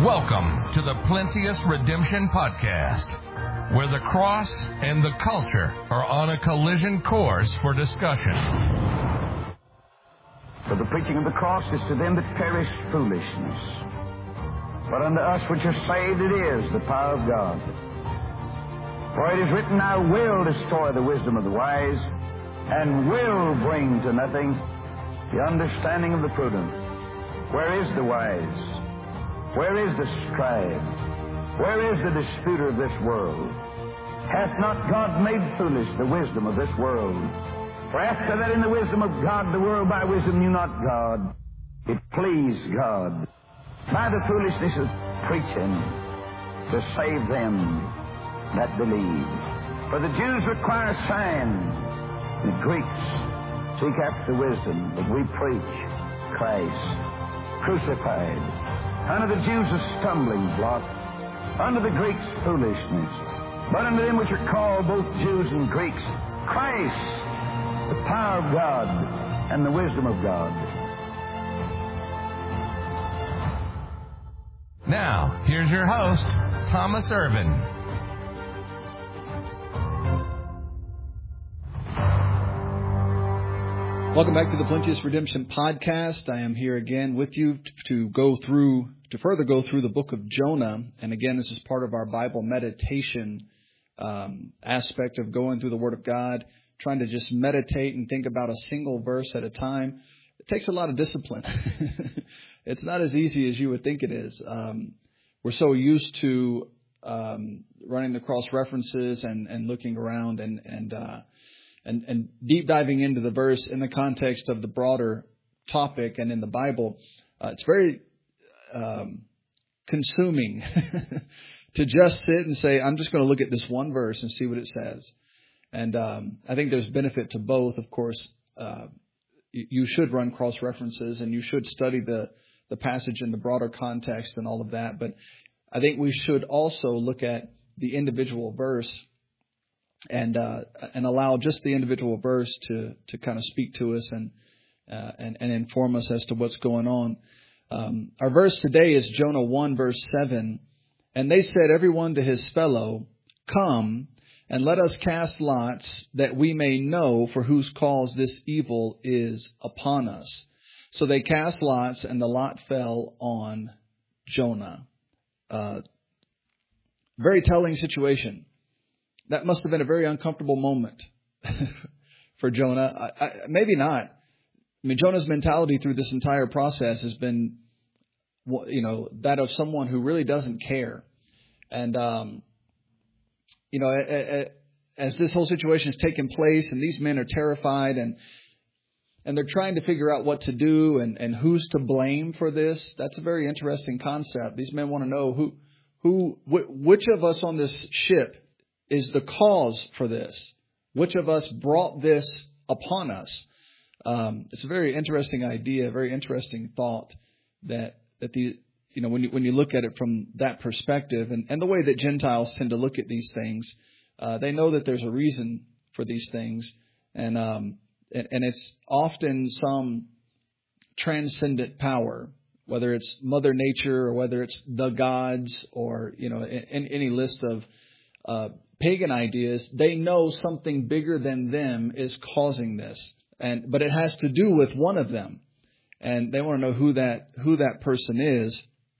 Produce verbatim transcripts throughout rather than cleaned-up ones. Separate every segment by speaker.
Speaker 1: Welcome to the Plenteous Redemption Podcast, where the cross and the culture are on a collision course for discussion.
Speaker 2: For the preaching of the cross is to them that perish foolishness, but unto us which are saved it is the power of God. For it is written, I will destroy the wisdom of the wise, and will bring to nothing the understanding of the prudent. Where is the wise? Where is the scribe? Where is the disputer of this world? Hath not God made foolish the wisdom of this world? For after that in the wisdom of God, the world by wisdom knew not God. It pleased God by the foolishness of preaching to save them that believe. For the Jews require a sign, the Greeks seek after wisdom, but we preach Christ crucified. Unto the Jews a stumbling block, unto the Greeks foolishness, but unto them which are called both Jews and Greeks, Christ, the power of God and the wisdom of God.
Speaker 1: Now, here's your host, Thomas Irvin.
Speaker 3: Welcome back to the Plenteous Redemption Podcast. I am here again with you to go through, to further go through the book of Jonah. And again, this is part of our Bible meditation um, aspect of going through the Word of God, trying to just meditate and think about a single verse at a time. It takes a lot of discipline. It's not as easy as you would think it is. Um, we're so used to um, running the cross references and, and looking around and, and uh And, and deep diving into the verse in the context of the broader topic and in the Bible, uh, it's very um, consuming to just sit and say, I'm just going to look at this one verse and see what it says. And um, I think there's benefit to both. Of course, uh, you, you should run cross-references and you should study the, the passage in the broader context and all of that. But I think we should also look at the individual verse and uh, and allow just the individual verse to, to kind of speak to us and, uh, and and inform us as to what's going on. Um, our verse today is Jonah one, verse seven. And they said, everyone to his fellow, come and let us cast lots that we may know for whose cause this evil is upon us. So they cast lots and the lot fell on Jonah. Uh, very telling situation. That must have been a very uncomfortable moment for Jonah. I, I, maybe not. I mean, Jonah's mentality through this entire process has been, you know, that of someone who really doesn't care. And, um, you know, as this whole situation has taken place and these men are terrified and and they're trying to figure out what to do and, and who's to blame for this, that's a very interesting concept. These men want to know who, who, which of us on this ship is the cause for this? Which of us brought this upon us? Um, it's a very interesting idea, very interesting thought that that the you know when you when you look at it from that perspective and, and the way that Gentiles tend to look at these things, uh, they know that there's a reason for these things, and um, and, and it's often some transcendent power, whether it's Mother Nature or whether it's the gods or you know in, in any list of uh, pagan ideas, they know something bigger than them is causing this, and but it has to do with one of them, and they want to know who that who that person is.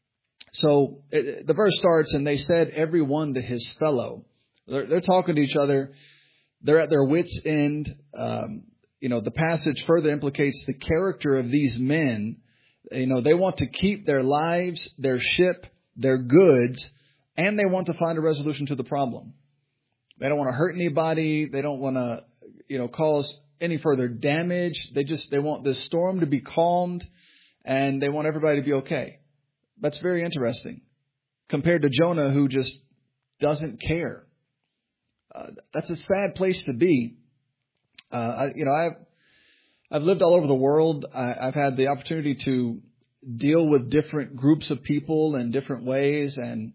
Speaker 3: So it, the verse starts, and they said, "Every one to his fellow." They're, they're talking to each other. They're at their wits' end. Um, you know, the passage further implicates the character of these men. You know, they want to keep their lives, their ship, their goods, and they want to find a resolution to the problem. They don't want to hurt anybody. They don't want to, you know, cause any further damage. They just, they want this storm to be calmed and they want everybody to be okay. That's very interesting compared to Jonah, who just doesn't care. Uh, that's a sad place to be. Uh, I, you know, I've, I've lived all over the world. I, I've had the opportunity to deal with different groups of people in different ways, and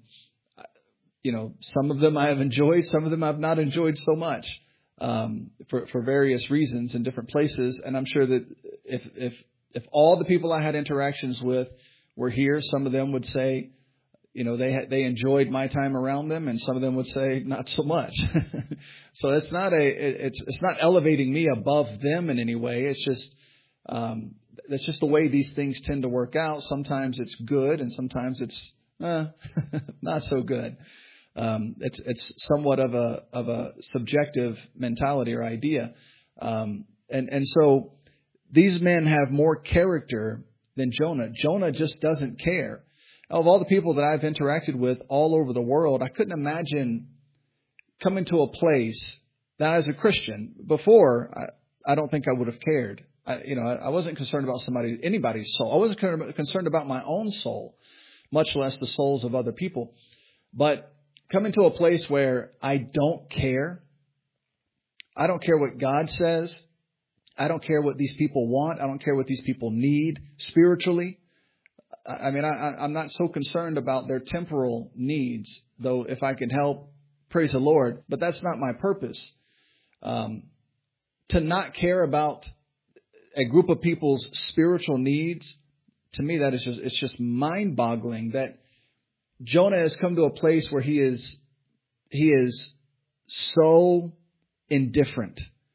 Speaker 3: you know, some of them I have enjoyed, some of them I've not enjoyed so much um, for for various reasons in different places. And I'm sure that if if if all the people I had interactions with were here, some of them would say, you know, they they enjoyed my time around them, and some of them would say not so much. So it's not a it's it's not elevating me above them in any way. It's just um, that's just the way these things tend to work out. Sometimes it's good, and sometimes it's eh, not so good. Um, it's it's somewhat of a of a subjective mentality or idea, um, and and so these men have more character than Jonah. Jonah just doesn't care. Of all the people that I've interacted with all over the world, I couldn't imagine coming to a place that as a Christian, before, I, I don't think I would have cared. I, you know, I, I wasn't concerned about somebody, anybody's soul. I wasn't concerned about my own soul, much less the souls of other people. But coming to a place where I don't care, I don't care what God says. I don't care what these people want. I don't care what these people need spiritually. I mean, I, I'm not so concerned about their temporal needs, though if I can help, praise the Lord. But that's not my purpose. Um, to not care about a group of people's spiritual needs, to me, that is just, it's just mind-boggling that Jonah has come to a place where he is, he is so indifferent.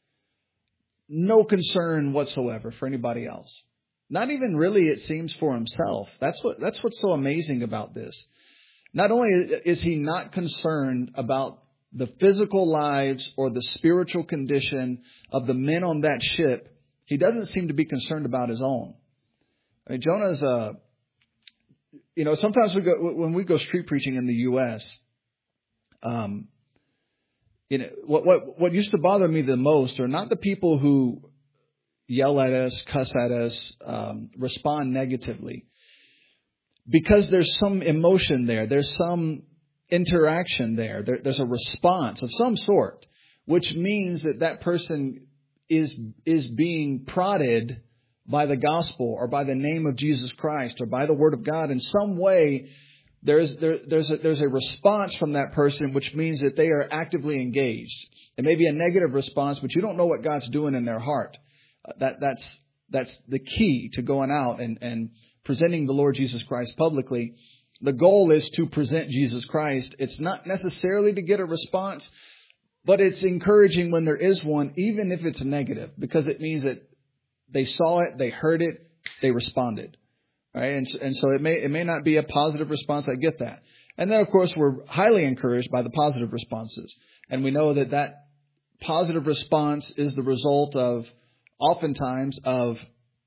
Speaker 3: No concern whatsoever for anybody else. Not even really, it seems, for himself. That's what that's what's so amazing about this. Not only is he not concerned about the physical lives or the spiritual condition of the men on that ship, he doesn't seem to be concerned about his own. I mean, Jonah's a, you know, sometimes we go when we go street preaching in the U S. Um, you know, what what what used to bother me the most are not the people who yell at us, cuss at us, um, respond negatively. Because there's some emotion there. There's some interaction there. there. There's a response of some sort, which means that that person is is being prodded by the gospel or by the name of Jesus Christ or by the word of God. In some way, there's there, there's a, there's a response from that person, which means that they are actively engaged. It may be a negative response, but you don't know what God's doing in their heart. That that's that's the key to going out and, and presenting the Lord Jesus Christ publicly. The goal is to present Jesus Christ. It's not necessarily to get a response, but it's encouraging when there is one, even if it's negative, because it means that they saw it, they heard it, they responded. Right? And, and so it may it may not be a positive response. I get that. And then, of course, we're highly encouraged by the positive responses. And we know that that positive response is the result of oftentimes of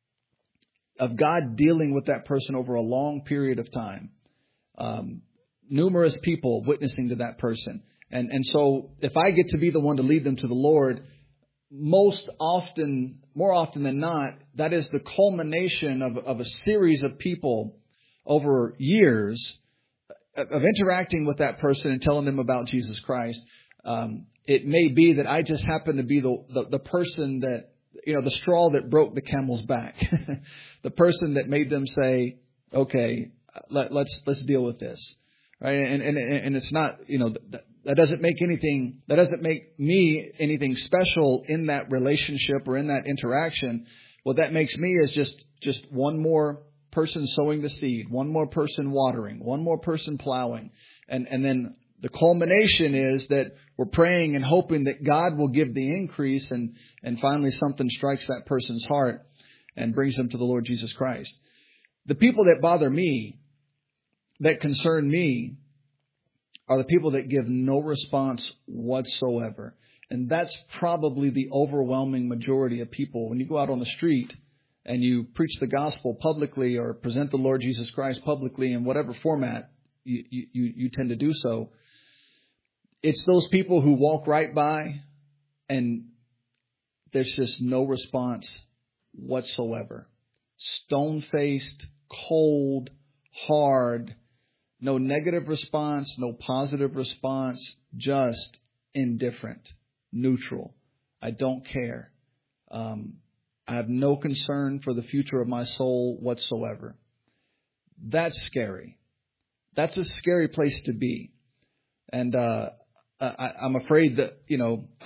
Speaker 3: of God dealing with that person over a long period of time. Um, numerous people witnessing to that person. And and so if I get to be the one to lead them to the Lord, most often, more often than not, that is the culmination of, of a series of people over years of interacting with that person and telling them about Jesus Christ. Um, it may be that I just happen to be the, the, the person that, you know, the straw that broke the camel's back, the person that made them say, okay, let, let's, let's deal with this. Right. And, and, and it's not, you know, that, that doesn't make anything, that doesn't make me anything special in that relationship or in that interaction. What that makes me is just, just one more person sowing the seed, one more person watering, one more person plowing. And, and then the culmination is that we're praying and hoping that God will give the increase, and, and finally something strikes that person's heart and brings them to the Lord Jesus Christ. The people that bother me, that concern me, are the people that give no response whatsoever. And that's probably the overwhelming majority of people. When you go out on the street and you preach the gospel publicly or present the Lord Jesus Christ publicly in whatever format you, you, you tend to do so, it's those people who walk right by and there's just no response whatsoever. Stone-faced, cold, hard, no negative response, no positive response, just indifferent, neutral. I don't care. Um, I have no concern for the future of my soul whatsoever. That's scary. That's a scary place to be. And uh, I, I'm afraid that, you know, I,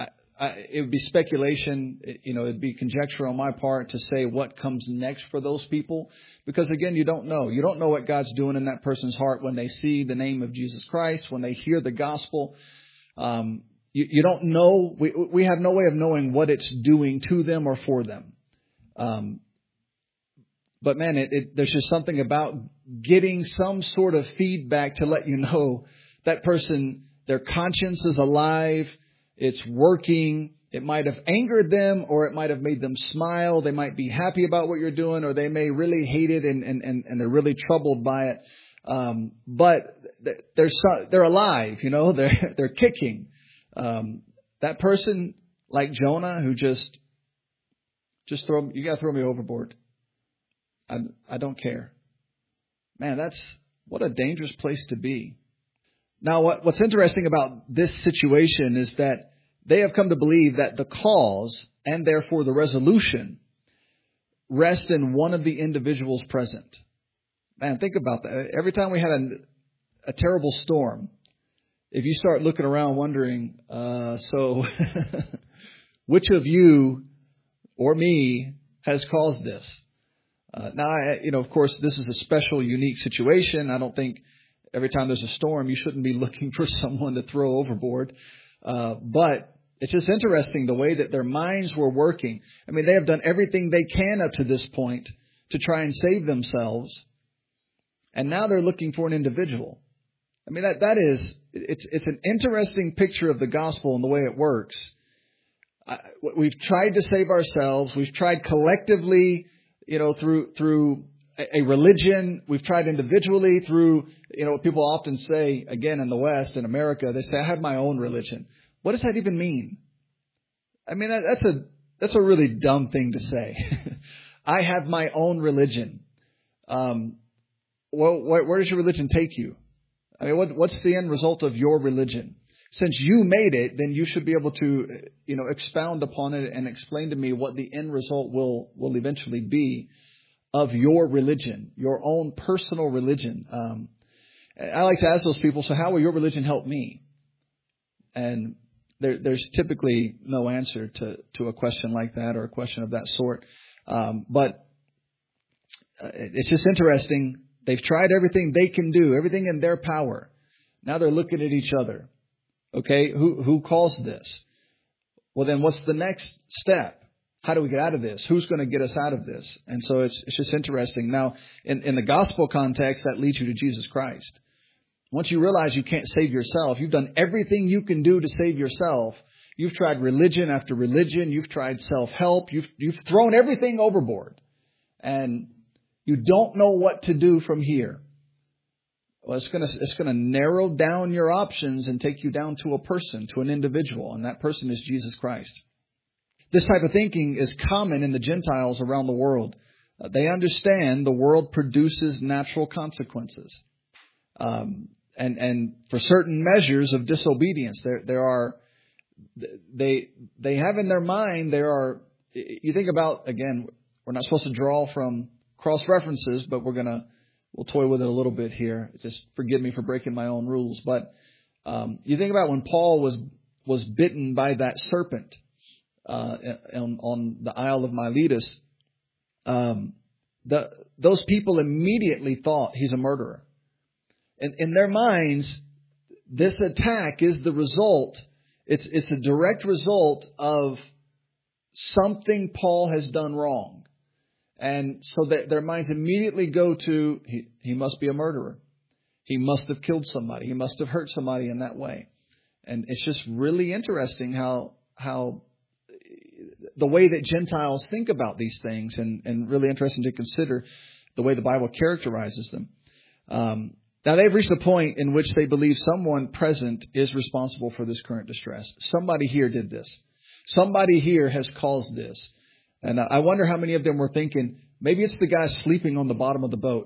Speaker 3: I, it would be speculation, you know, it'd be conjecture on my part to say what comes next for those people. Because again, you don't know. You don't know what God's doing in that person's heart when they see the name of Jesus Christ, when they hear the gospel. Um, you, you don't know. We, we have no way of knowing what it's doing to them or for them. Um, but man, it, it, there's just something about getting some sort of feedback to let you know that person, their conscience is alive. It's working. It might have angered them, or it might have made them smile. They might be happy about what you're doing, or they may really hate it and, and, and, and they're really troubled by it. Um, but they're, they're alive, you know, they're, they're kicking. Um, that person like Jonah who just, just throw, you got to throw me overboard. I, I don't care. Man, that's, what a dangerous place to be. Now, what, what's interesting about this situation is that they have come to believe that the cause and therefore the resolution rest in one of the individuals present. Man, think about that. Every time we had a, a terrible storm, if you start looking around wondering, uh, so which of you or me has caused this? Uh, now, I, you know, of course, this is a special, unique situation. I don't think every time there's a storm, you shouldn't be looking for someone to throw overboard. Uh, but it's just interesting the way that their minds were working. I mean, they have done everything they can up to this point to try and save themselves. And now they're looking for an individual. I mean, that, that is, it's, it's an interesting picture of the gospel and the way it works. I, we've tried to save ourselves. We've tried collectively, you know, through, through a religion. We've tried individually through, you know, what people often say, again, in the West, in America, they say, I have my own religion. What does that even mean? I mean, that, that's a, that's a really dumb thing to say. I have my own religion. Um, well, where, where does your religion take you? I mean, what, what's the end result of your religion? Since you made it, then you should be able to, you know, expound upon it and explain to me what the end result will, will eventually be of your religion, your own personal religion. Um, I like to ask those people, so how will your religion help me? And there, there's typically no answer to, to a question like that or a question of that sort. Um, but uh, it's just interesting. They've tried everything they can do, everything in their power. Now they're looking at each other. Okay, who, who caused this? Well, then what's the next step? How do we get out of this? Who's going to get us out of this? And so it's it's just interesting. Now, in, in the gospel context, that leads you to Jesus Christ. Once you realize you can't save yourself, you've done everything you can do to save yourself. You've tried religion after religion. You've tried self-help. You've you've thrown everything overboard. And you don't know what to do from here. Well, it's going to it's going to narrow down your options and take you down to a person, to an individual. And that person is Jesus Christ. This type of thinking is common in the Gentiles around the world. Uh, they understand the world produces natural consequences. Um, and, and for certain measures of disobedience, there, there are, they, they have in their mind, there are, you think about, again, we're not supposed to draw from cross references, but we're going to, we'll toy with it a little bit here. Just forgive me for breaking my own rules. But, um, you think about when Paul was, was bitten by that serpent. Uh, on, on the Isle of Miletus, um, the, those people immediately thought he's a murderer. And in their minds, this attack is the result. It's, it's a direct result of something Paul has done wrong. And so that their minds immediately go to, he, he must be a murderer. He must have killed somebody. He must have hurt somebody in that way. And it's just really interesting how, how, the way that Gentiles think about these things, and, and really interesting to consider the way the Bible characterizes them. Um, now, they've reached a point in which they believe someone present is responsible for this current distress. Somebody here did this. Somebody here has caused this. And I wonder how many of them were thinking, maybe it's the guy sleeping on the bottom of the boat.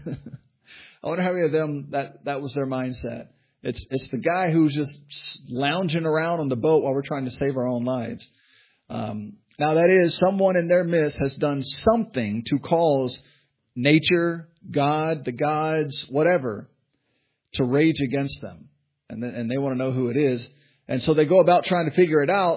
Speaker 3: I wonder how many of them that, that was their mindset. It's, it's the guy who's just lounging around on the boat while we're trying to save our own lives. Um, now, that is, someone in their midst has done something to cause nature, God, the gods, whatever, to rage against them. And, then, and they want to know who it is. And so they go about trying to figure it out.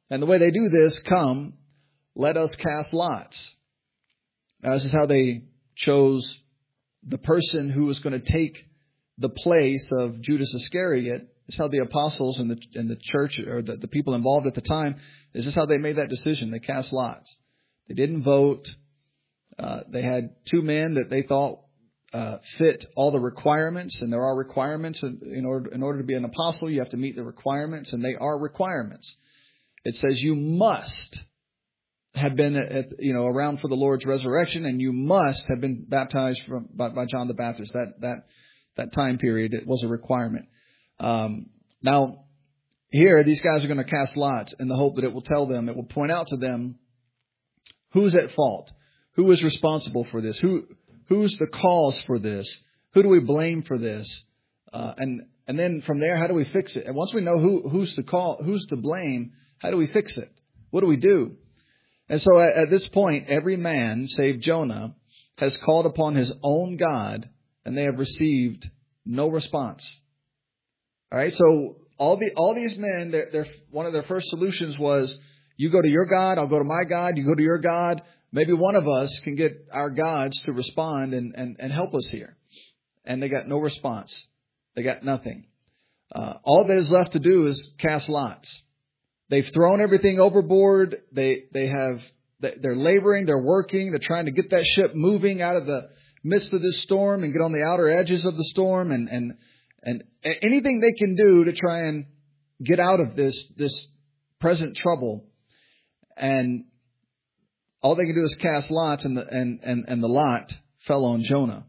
Speaker 3: And the way they do this, come, let us cast lots. Now, this is how they chose the person who was going to take the place of Judas Iscariot. This is how the apostles and the and the church, or the, the people involved at the time, this is how they made that decision. They cast lots. They didn't vote. Uh, they had two men that they thought uh, fit all the requirements, and there are requirements. In order, in order to be an apostle, you have to meet the requirements, and they are requirements. It says you must have been at, you know, around for the Lord's resurrection, and you must have been baptized from, by, by John the Baptist. That that that time period, it was a requirement. Um, now, here, these guys are going to cast lots in the hope that it will tell them, it will point out to them who's at fault, who is responsible for this, who who's the cause for this, who do we blame for this, uh, and and then from there, how do we fix it? And once we know who who's to call, who's to blame, how do we fix it? What do we do? And so at, at this point, every man, save Jonah, has called upon his own God, and they have received no response. All right, so all the all these men, they're, they're, one of their first solutions was, you go to your God, I'll go to my God, you go to your God. Maybe one of us can get our gods to respond and, and, and help us here. And they got no response. They got nothing. Uh, all that is left to do is cast lots. They've thrown everything overboard. They they have they're laboring, they're working, they're trying to get that ship moving out of the midst of this storm and get on the outer edges of the storm, and and and anything they can do to try and get out of this this present trouble. And all they can do is cast lots, and the and and, and the lot fell on Jonah.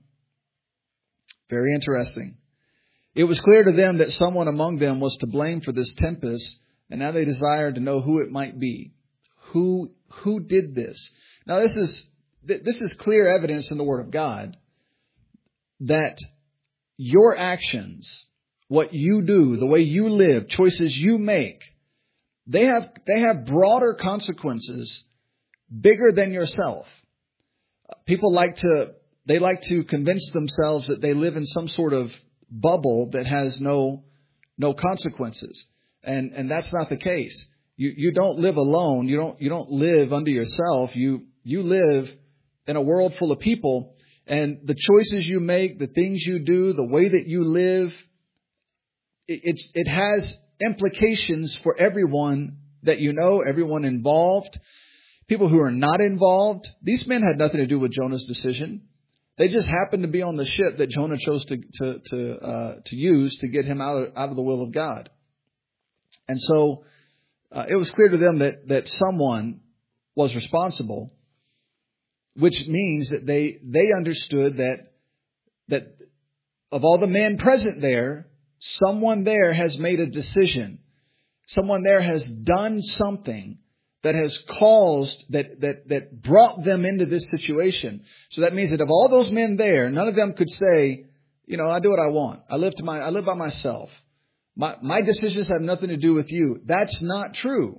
Speaker 3: Very interesting. It was clear to them that someone among them was to blame for this tempest. And now they desired to know who it might be. Who who did this? Now this is this is clear evidence in the Word of God that your actions, what you do, the way you live, choices you make, they have they have broader consequences, bigger than yourself. People like to they like to convince themselves that they live in some sort of bubble that has no no consequences. And and that's not the case. You you don't live alone. You don't you don't live unto yourself. You you live in a world full of people, and the choices you make, the things you do, the way that you live, it, it's it has implications for everyone that you know, everyone involved, people who are not involved. These men had nothing to do with Jonah's decision. They just happened to be on the ship that Jonah chose to to to, uh, to use to get him out of, out of the will of God. And so uh, it was clear to them that, that someone was responsible, which means that they they understood that that of all the men present there, someone there has made a decision. Someone there has done something that has caused, that that that brought them into this situation. So that means that of all those men there, none of them could say, you know, I do what I want. I live to my I live by myself. My, my decisions have nothing to do with you. That's not true.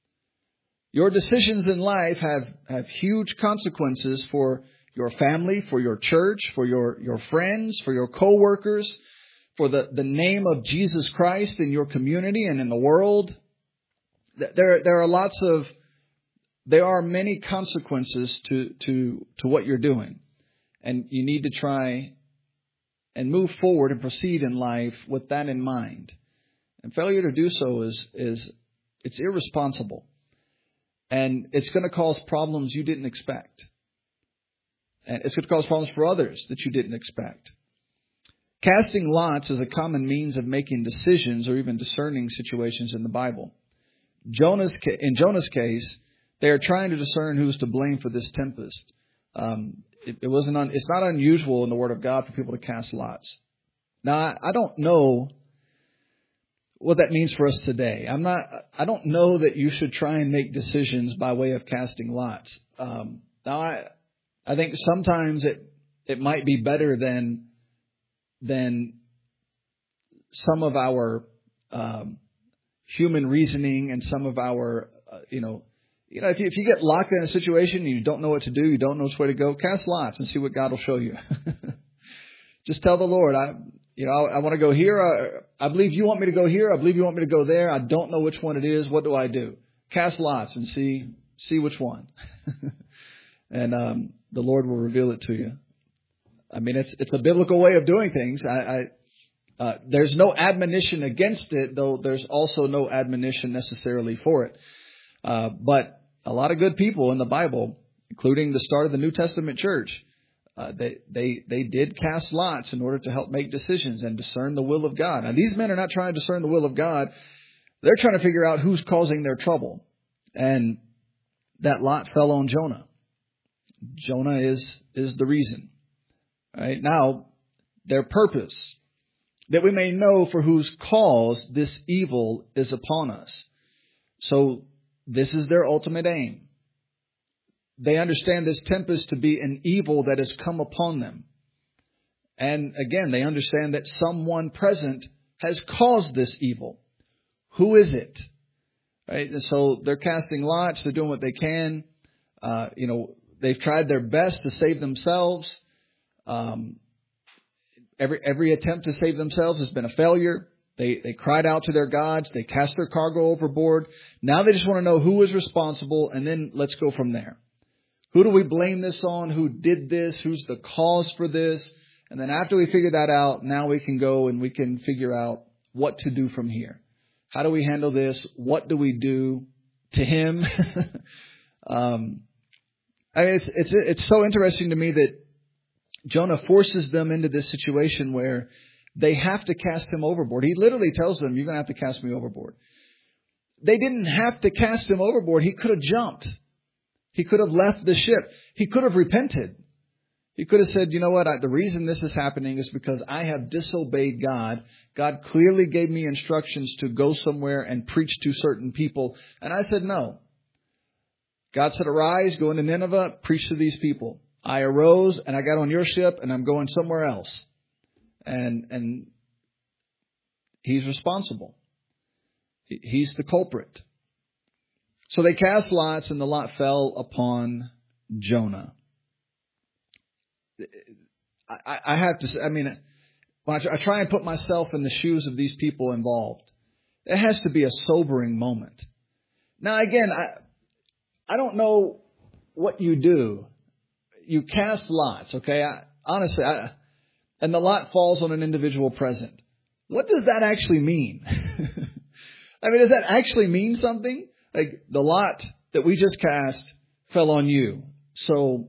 Speaker 3: Your decisions in life have, have huge consequences for your family, for your church, for your, your friends, for your co-workers, for the, the name of Jesus Christ in your community and in the world. There, there are lots of, there are many consequences to, to, to what you're doing. And you need to try and move forward and proceed in life with that in mind. And failure to do so is, is it's irresponsible. And it's going to cause problems you didn't expect. And it's going to cause problems for others that you didn't expect. Casting lots is a common means of making decisions or even discerning situations in the Bible. Jonah's, in Jonah's case, they are trying to discern who's to blame for this tempest. Um, it, it wasn't. Un, it's not unusual in the Word of God for people to cast lots. Now, I, I don't know what that means for us today. I'm not. I don't know that you should try and make decisions by way of casting lots. Um, now, I, I think sometimes it it might be better than than some of our um, human reasoning and some of our uh, you know. You know, if you, if you get locked in a situation and you don't know what to do, you don't know which way to go, cast lots and see what God will show you. Just tell the Lord, I, you know, I, I want to go here. I, I believe you want me to go here. I believe you want me to go there. I don't know which one it is. What do I do? cast lots and see see which one. And um, the Lord will reveal it to you. I mean, it's it's a biblical way of doing things. I, I uh, there's no admonition against it, though there's also no admonition necessarily for it. Uh, but a lot of good people in the Bible, including the start of the New Testament church, uh, they they they did cast lots in order to help make decisions and discern the will of God. Now, these men are not trying to discern the will of God. They're trying to figure out who's causing their trouble. And that lot fell on Jonah. Jonah is is the reason. Right now, their purpose, that we may know for whose cause this evil is upon us. So this is their ultimate aim. They understand this tempest to be an evil that has come upon them. And again, they understand that someone present has caused this evil. Who is it? Right? And so they're casting lots. They're doing what they can. Uh, you know, they've tried their best to save themselves. Um, every every attempt to save themselves has been a failure. They they cried out to their gods. They cast their cargo overboard. Now they just want to know who is responsible, and then let's go from there. Who do we blame this on? Who did this? Who's the cause for this? And then after we figure that out, now we can go and we can figure out what to do from here. How do we handle this? What do we do to him? um, I mean, it's it's it's so interesting to me that Jonah forces them into this situation where they have to cast him overboard. He literally tells them, you're going to have to cast me overboard. They didn't have to cast him overboard. He could have jumped. He could have left the ship. He could have repented. He could have said, you know what, I, the reason this is happening is because I have disobeyed God. God clearly gave me instructions to go somewhere and preach to certain people. And I said no. God said, arise, go into Nineveh, preach to these people. I arose and I got on your ship and I'm going somewhere else. And and he's responsible. He's the culprit. So they cast lots and the lot fell upon Jonah. I, I have to say, I mean, when I try and put myself in the shoes of these people involved, it has to be a sobering moment. Now, again, I I don't know what you do. You cast lots, okay? I, honestly, I, and the lot falls on an individual present. What does that actually mean? I mean, does that actually mean something? Like the lot that we just cast fell on you. So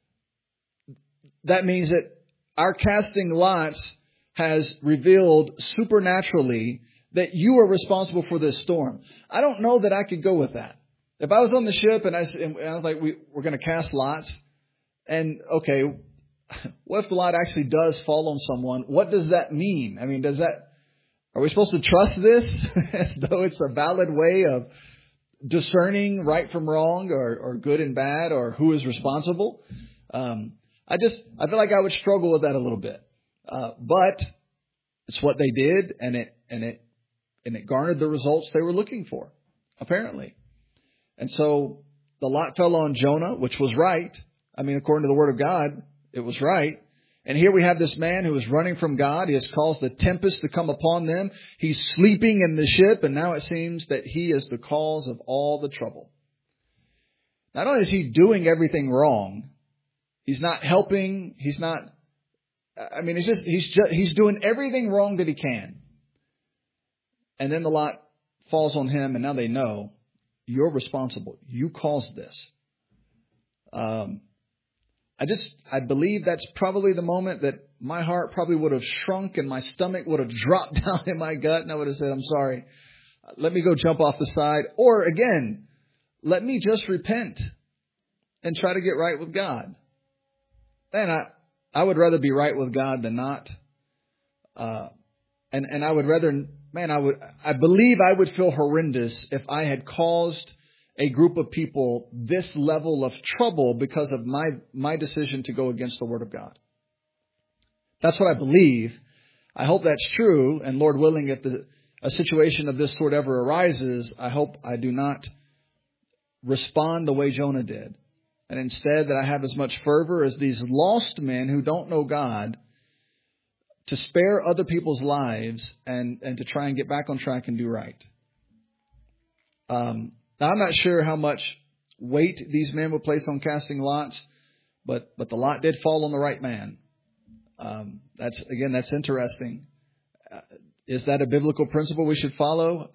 Speaker 3: that means that our casting lots has revealed supernaturally that you are responsible for this storm. I don't know that I could go with that. If I was on the ship and I, and I was like, we, we're going to cast lots. And, okay, what if the lot actually does fall on someone? What does that mean? I mean, does that, are we supposed to trust this as though it's a valid way of discerning right from wrong or, or good and bad or who is responsible? Um, I just, I feel like I would struggle with that a little bit. Uh, but it's what they did, and it, and it, and it garnered the results they were looking for, apparently. And so the lot fell on Jonah, which was right. I mean, according to the word of God, it was right. And here we have this man who is running from God. He has caused the tempest to come upon them. He's sleeping in the ship, and now it seems that he is the cause of all the trouble. Not only is he doing everything wrong, he's not helping. He's not, I mean, he's just, he's just, he's doing everything wrong that he can. And then the lot falls on him, and now they know you're responsible. You caused this. Um, I just, I believe that's probably the moment that my heart probably would have shrunk and my stomach would have dropped down in my gut, and I would have said, I'm sorry. Let me go jump off the side. Or again, let me just repent and try to get right with God. Man, I, I would rather be right with God than not. Uh, and, and I would rather, man, I would, I believe I would feel horrendous if I had caused a group of people this level of trouble because of my, my decision to go against the Word of God. That's what I believe. I hope that's true. And Lord willing, if the, a situation of this sort ever arises, I hope I do not respond the way Jonah did. And instead that I have as much fervor as these lost men who don't know God to spare other people's lives and, and to try and get back on track and do right. Um, Now, I'm not sure how much weight these men would place on casting lots, but but the lot did fall on the right man. Um, that's again, that's interesting. Uh, is that a biblical principle we should follow?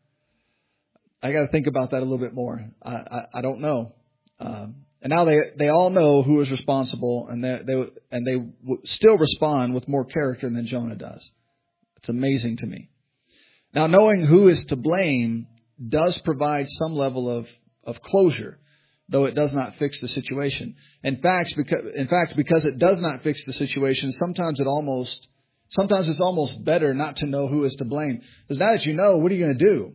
Speaker 3: I got to think about that a little bit more. I, I, I don't know. Um, and now they they all know who is responsible, and they they and they w- still respond with more character than Jonah does. It's amazing to me. Now, knowing who is to blame does provide some level of, of closure, though it does not fix the situation. In fact, because in fact, because it does not fix the situation, sometimes it almost sometimes it's almost better not to know who is to blame. Because now that you know, what are you going to do?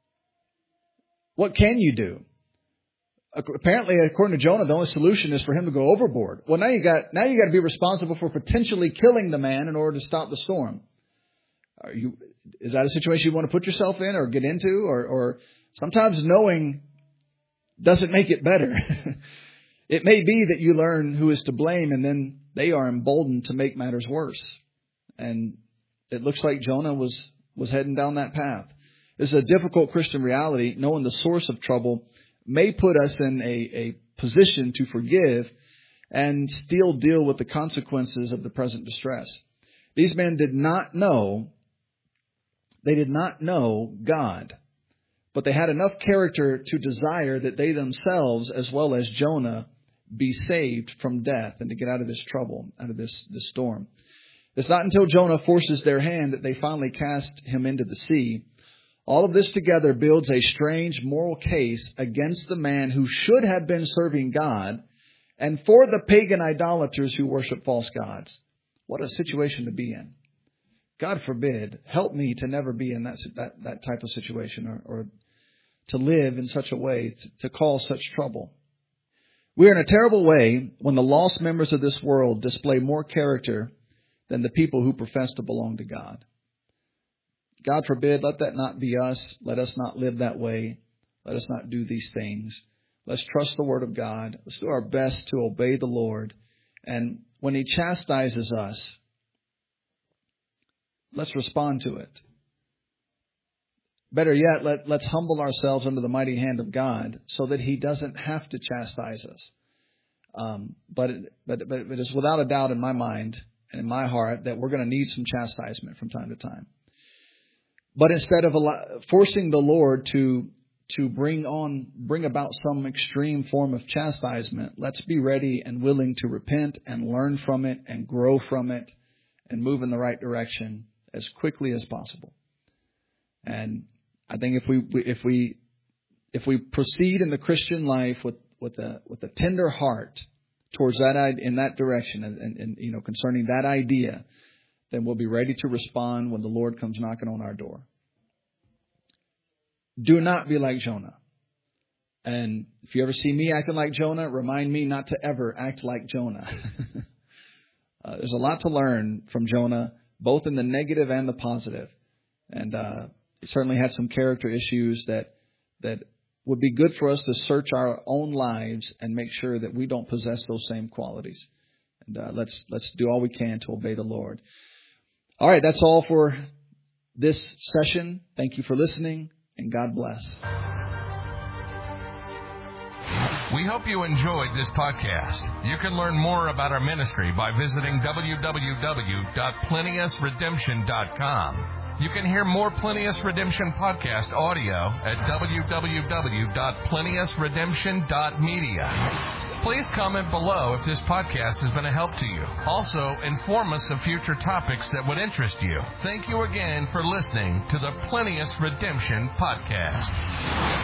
Speaker 3: What can you do? Apparently, according to Jonah, the only solution is for him to go overboard. Well, now you got now you got to be responsible for potentially killing the man in order to stop the storm. Are you? Is that a situation you want to put yourself in or get into? Or, or sometimes knowing doesn't make it better. It may be that you learn who is to blame, and then they are emboldened to make matters worse. And it looks like Jonah was was heading down that path. This is a difficult Christian reality. Knowing the source of trouble may put us in a, a position to forgive and still deal with the consequences of the present distress. These men did not know, they did not know God, but they had enough character to desire that they themselves, as well as Jonah, be saved from death and to get out of this trouble, out of this, this storm. It's not until Jonah forces their hand that they finally cast him into the sea. All of this together builds a strange moral case against the man who should have been serving God and for the pagan idolaters who worship false gods. What a situation to be in. God forbid, help me to never be in that that, that type of situation or, or to live in such a way to, to cause such trouble. We are in a terrible way when the lost members of this world display more character than the people who profess to belong to God. God forbid, let that not be us. Let us not live that way. Let us not do these things. Let's trust the Word of God. Let's do our best to obey the Lord. And when He chastises us, let's respond to it. Better yet, let, let's humble ourselves under the mighty hand of God so that He doesn't have to chastise us. Um, but, it, but, but it is without a doubt in my mind and in my heart that we're going to need some chastisement from time to time. But instead of forcing the Lord to to bring on bring about some extreme form of chastisement, let's be ready and willing to repent and learn from it and grow from it and move in the right direction as quickly as possible. And I think if we if we if we proceed in the Christian life with with a with a tender heart towards that in that direction and, and, and you know concerning that idea, then we'll be ready to respond when the Lord comes knocking on our door. Do not be like Jonah. And if you ever see me acting like Jonah, remind me not to ever act like Jonah. uh, there's a lot to learn from Jonah, both in the negative and the positive. And uh, he certainly had some character issues that that would be good for us to search our own lives and make sure that we don't possess those same qualities. And uh, let's let's do all we can to obey the Lord. All right, that's all for this session. Thank you for listening, and God bless.
Speaker 1: We hope you enjoyed this podcast. You can learn more about our ministry by visiting w w w dot plenius redemption dot com. You can hear more Plenius Redemption podcast audio at w w w dot plenius redemption dot media. Please comment below if this podcast has been a help to you. Also, inform us of future topics that would interest you. Thank you again for listening to the Plenius Redemption Podcast.